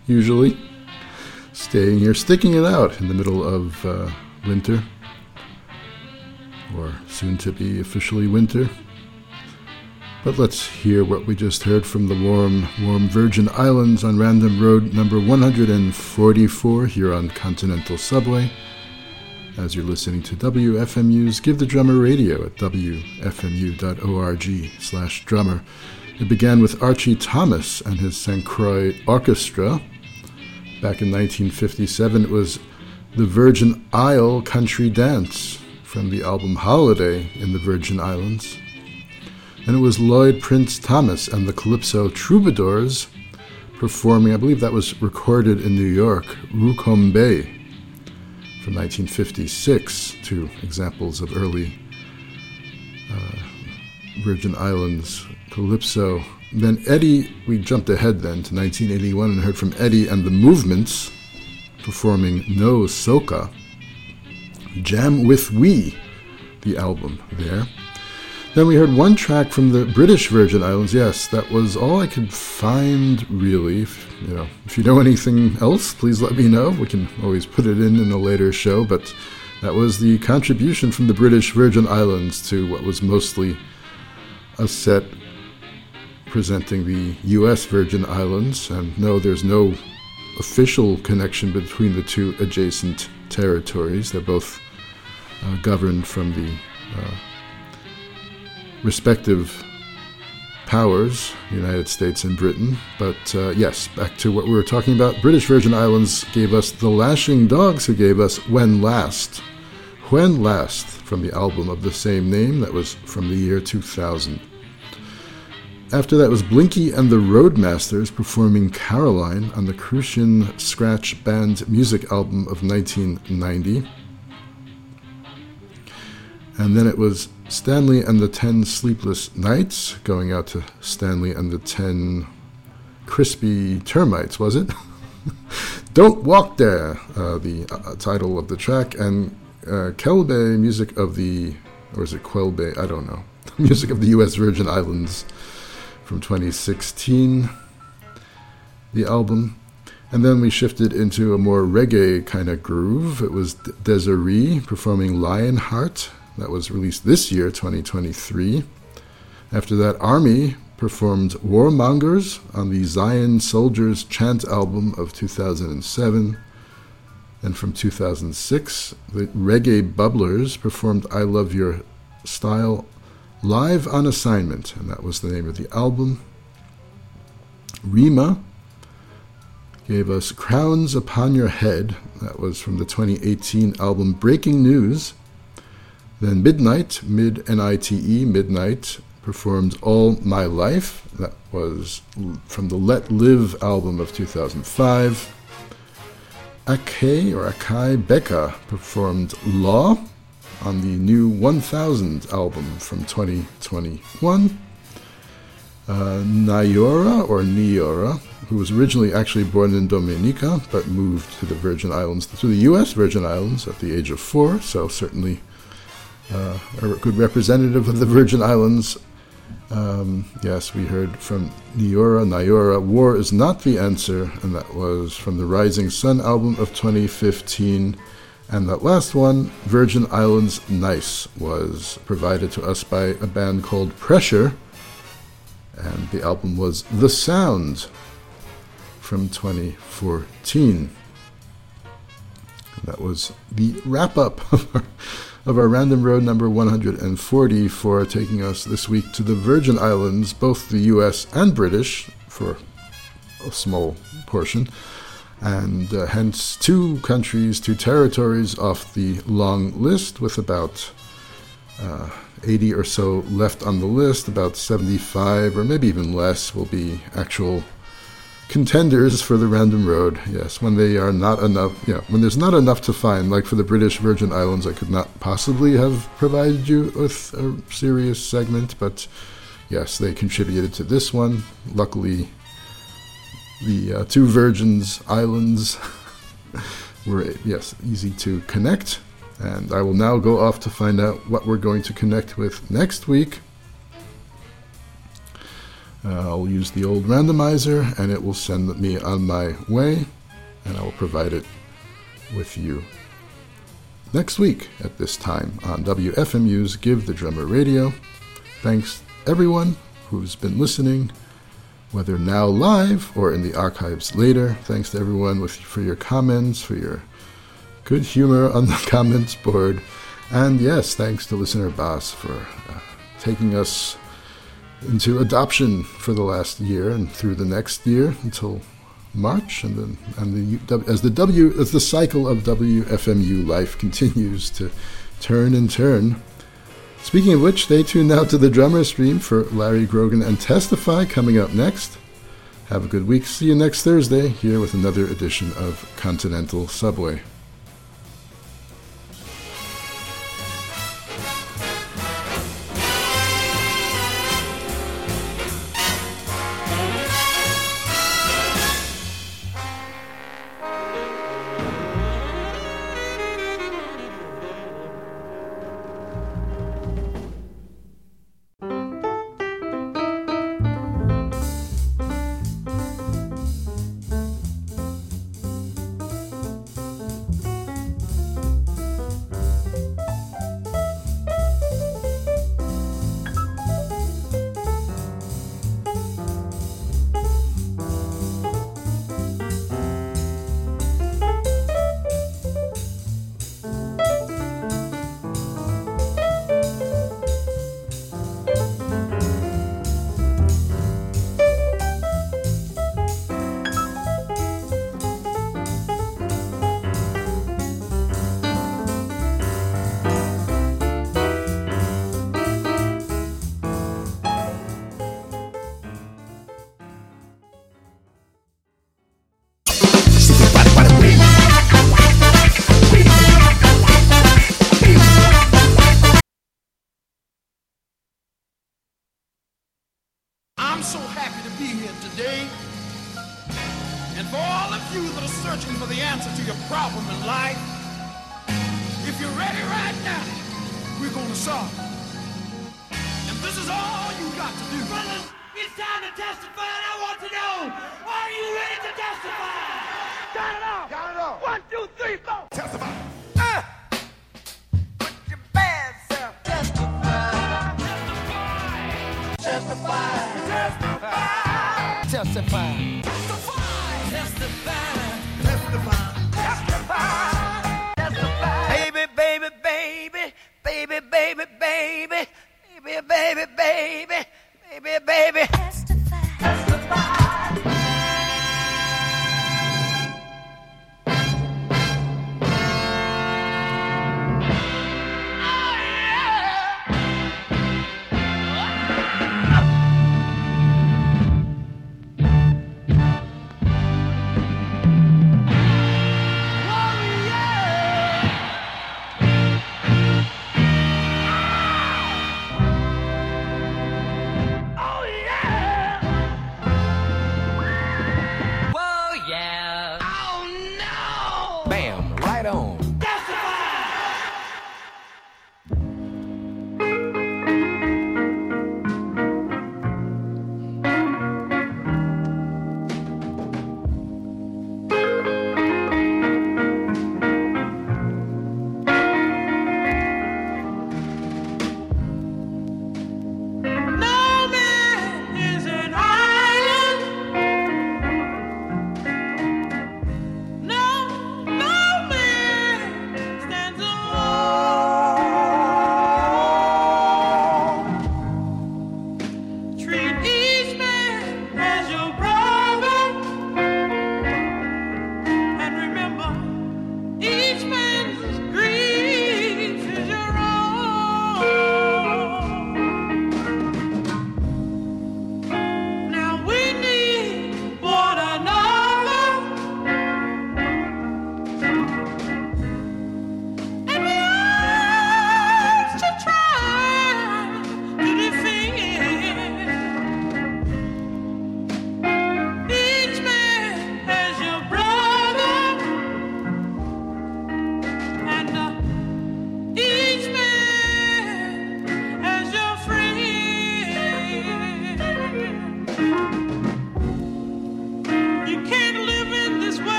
usually. Staying here, sticking it out in the middle of winter, or soon to be officially winter. But let's hear what we just heard from the warm Virgin Islands on Random Road number 144 here on Continental Subway, as you're listening to WFMU's Give the Drummer Radio at wfmu.org/drummer. It began with Archie Thomas and his St. Croix Orchestra. Back in 1957, it was the Virgin Isle Country Dance from the album Holiday in the Virgin Islands. And it was Lloyd Prince Thomas and the Calypso Troubadours performing, I believe that was recorded in New York, Rucombe from 1956, two examples of early Virgin Islands Calypso. Then Eddie, we jumped ahead then to 1981 and heard from Eddie and the Movements performing No Soca. Jam With We, the album there. Then we heard one track from the British Virgin Islands. Yes, that was all I could find, really. If you know anything else, please let me know. We can always put it in a later show, but that was the contribution from the British Virgin Islands to what was mostly a set presenting the U.S. Virgin Islands. And no, there's no official connection between the two adjacent territories. They're both governed from the respective powers, United States and Britain. But yes, back to what we were talking about. British Virgin Islands gave us the Lashing Dogs, who gave us When Last. When Last, from the album of the same name, that was from the year 2000. After that was Blinky and the Roadmasters performing Caroline on the Crucian Scratch Band music album of 1990. And then it was Stanley and the 10 Sleepless Nights, going out to Stanley and the 10 Crispy Termites, was it? Don't Walk There, the title of the track, and Kelbe, music of the, or is it Quelbe? I don't know. Music of the U.S. Virgin Islands from 2016, the album. And then we shifted into a more reggae kind of groove. It was Desiree performing Lionheart. That was released this year, 2023. After that, Army performed Warmongers on the Zion Soldiers Chant album of 2007. And from 2006, the Reggae Bubblers performed I Love Your Style live on assignment, and that was the name of the album. Rima gave us Crowns Upon Your Head. That was from the 2018 album Breaking News. Then Midnight, Mid-N-I-T-E, Midnight, performed All My Life. That was from the Let Live album of 2005. Akai Becca performed Law on the new 1000 album from 2021. Niora, who was originally actually born in Dominica, but moved to the Virgin Islands, to the U.S. Virgin Islands at the age of 4, so certainly a good representative of the Virgin Islands. Yes, we heard from Niora, War Is Not the Answer, and that was from the Rising Sun album of 2015. And that last one, Virgin Islands Nice, was provided to us by a band called Pressure, and the album was The Sound from 2014. That was the wrap-up of our Random Road number 140 for taking us this week to the Virgin Islands, both the U.S. and British, for a small portion, and hence 2 countries, 2 territories off the long list, with about 80 or so left on the list. About 75 or maybe even less will be actual contenders for the Random Road. Yes, when they are not enough, when there's not enough to find, like for the British Virgin Islands, I could not possibly have provided you with a serious segment, but yes, they contributed to this one. Luckily, the 2 Virgins Islands were, easy to connect, and I will now go off to find out what we're going to connect with next week. I'll use the old randomizer, and it will send me on my way, and I will provide it with you next week at this time on WFMU's Give the Drummer Radio. Thanks everyone who's been listening, whether now live or in the archives later. Thanks to everyone for your comments, for your good humor on the comments board. And yes, thanks to Listener Boss for taking us into adoption for the last year and through the next year until March, and then as the cycle of WFMU life continues to turn and turn. Speaking of which, stay tuned now to the Drummer Stream for Larry Grogan and Testify coming up next. Have a good week. See you next Thursday here with another edition of Continental Subway.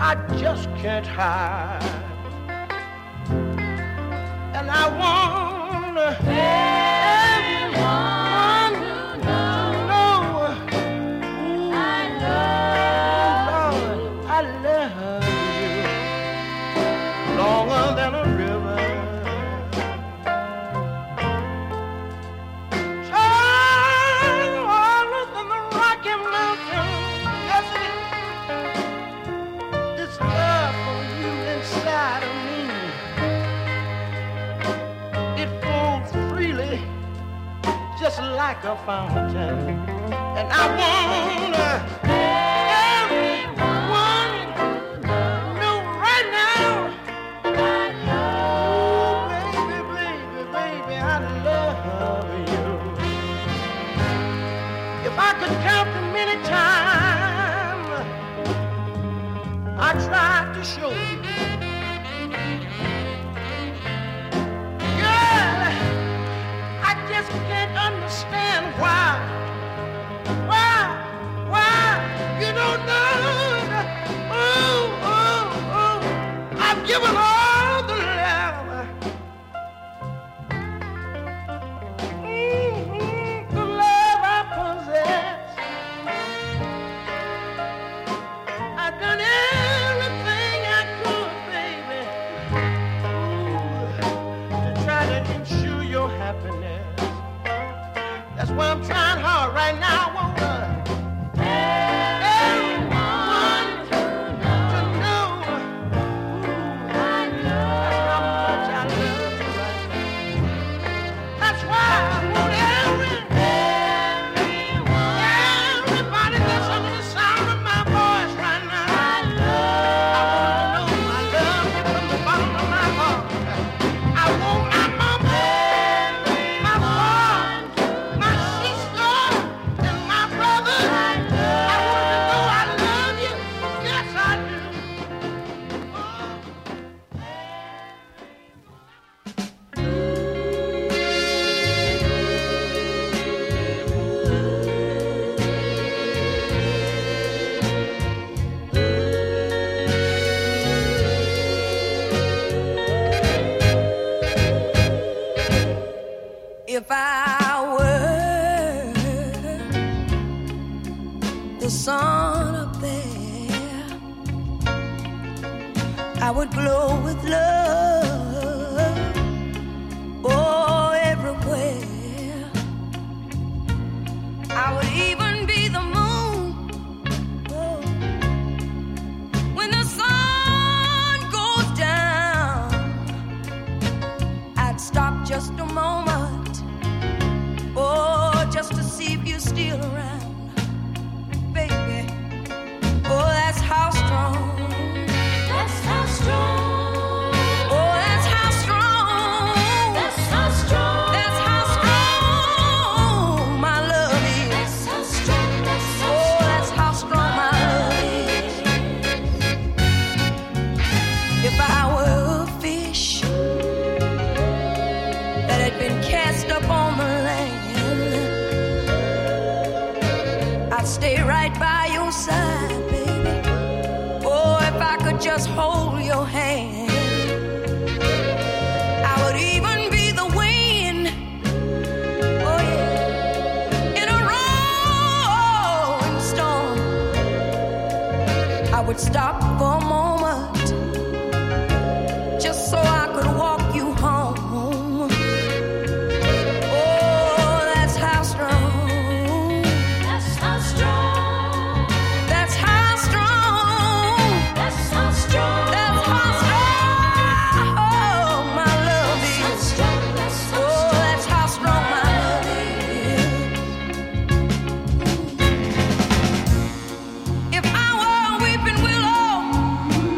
I just can't hide. And I want everyone to know I love you. Lord, I love you longer than a river. Taller than the Rocky Mountains. Yes, this love for you inside of me, it flows freely, just like a fountain. And I want everyone to know right now, oh, baby, baby, baby, I love you. If I could count the many times I tried to show you, girl, I just can't understand why you don't know. Oh, I've given all the love, the love I possess. I've done everything I could, baby, to try to ensure your happiness. That's why I'm trying hard right now. I want everyone to know that's how much I love you right now. That's why I want everybody that's under the sound of my voice right now. I want to know I love you from the bottom of my heart. I want my mama, my father, my sister, and my brother. I want to know I love you. Yes, I do. If I were the sun up there, I would glow with love, oh, everywhere. I would even be the moon, oh, when the sun goes down. I'd stop just a moment, oh, just to see if you're still around, baby. Oh, that's how strong. That's how strong. Oh, that's how strong. That's how strong. That's how strong my love is. That's how strong. That's how strong. Oh, that's how strong my love is. If I were a fish that had been cast up on the land, I'd stay right by your side, baby. Oh, if I could just hold your hand, I would even be the wind, oh yeah, in a rolling storm. I would stop for a moment, just so I could walk you home. Oh, that's how strong. That's how strong. That's how strong. That's how strong. That's how strong. Oh, my love is. Oh, that's how strong my love is. If I were a weeping willow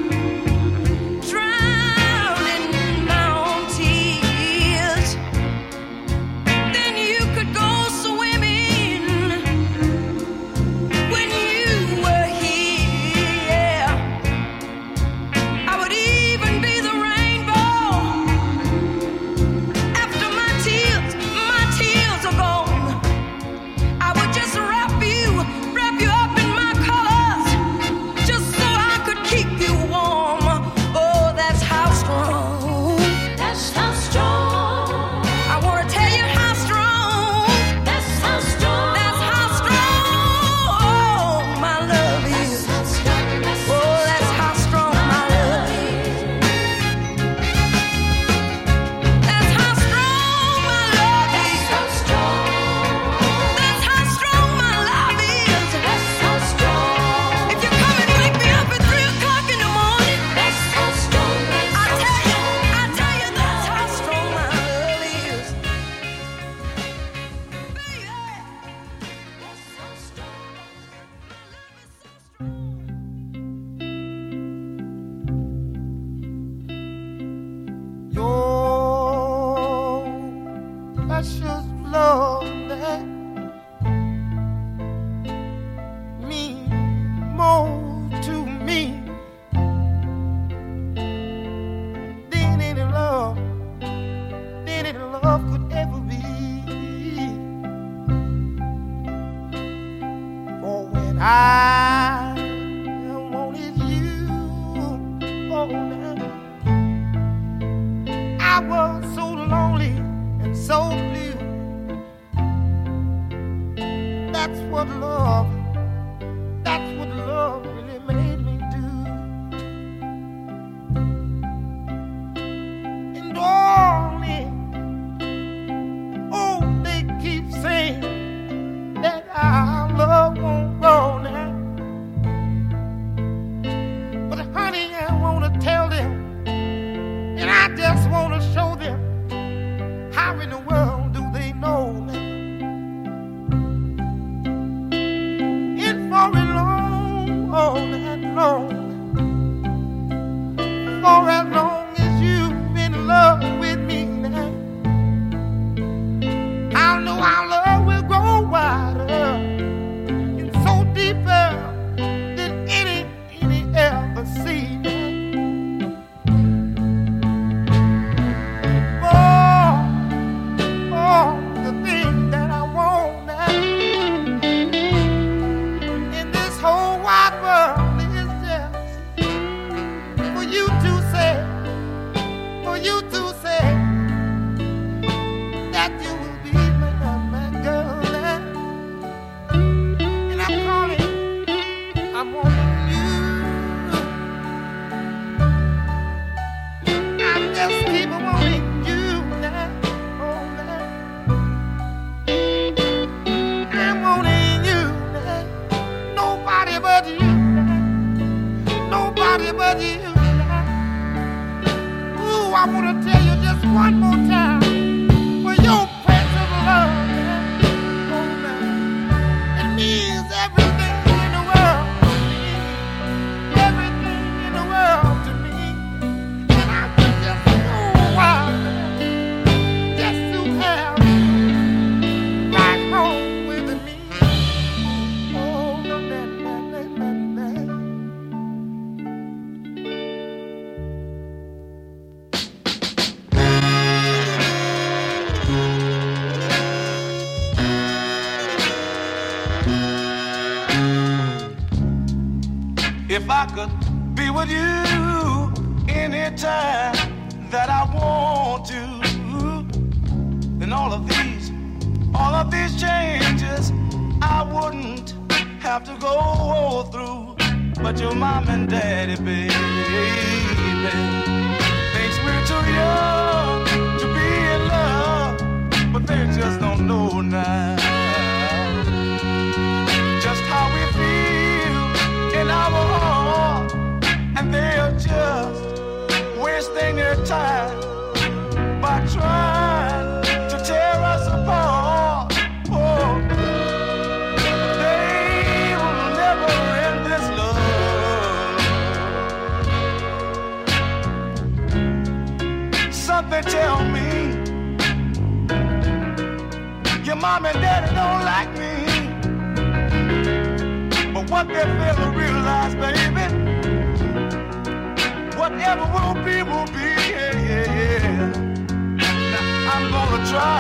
I wanted you. Oh, now. I was so lonely and so blue. That's what love really made me do. And darling, oh, they keep saying that our love won't grow now. But honey, I wanna tell them, and I just wanna show them, how in the world do they know now? And for as long as you've been in love with me now, I know our love will grow wider and so deeper than any ever see now. Oh, the thing that I want now in this whole wide world is just for you to say that you will be my girl now. And I'm calling, I'm wanting you. I'm just keep wanting you now. Oh, now. I'm wanting you now. Nobody but you now. Nobody but you now. Ooh, I want to tell you just one more time. For your precious love now. Oh, now. It means everything in the world to me. Everything in the world to me. And I could just go wild now. Just to have you right home with me. Oh, na, na, na, na, na, na. If I could be with you anytime that I want to, then all of these changes I wouldn't have to go through. But your mom and daddy, baby, thinks we're too young to be in love, but they just don't know now just how we feel in our heart, and they are just wasting their time by trying to tear us apart. Oh, they will never end this love. Something tell me your mom and daddy don't like me. But what they fail to realize, baby, whatever will be, will be, yeah, yeah, yeah. Now I'm gonna try.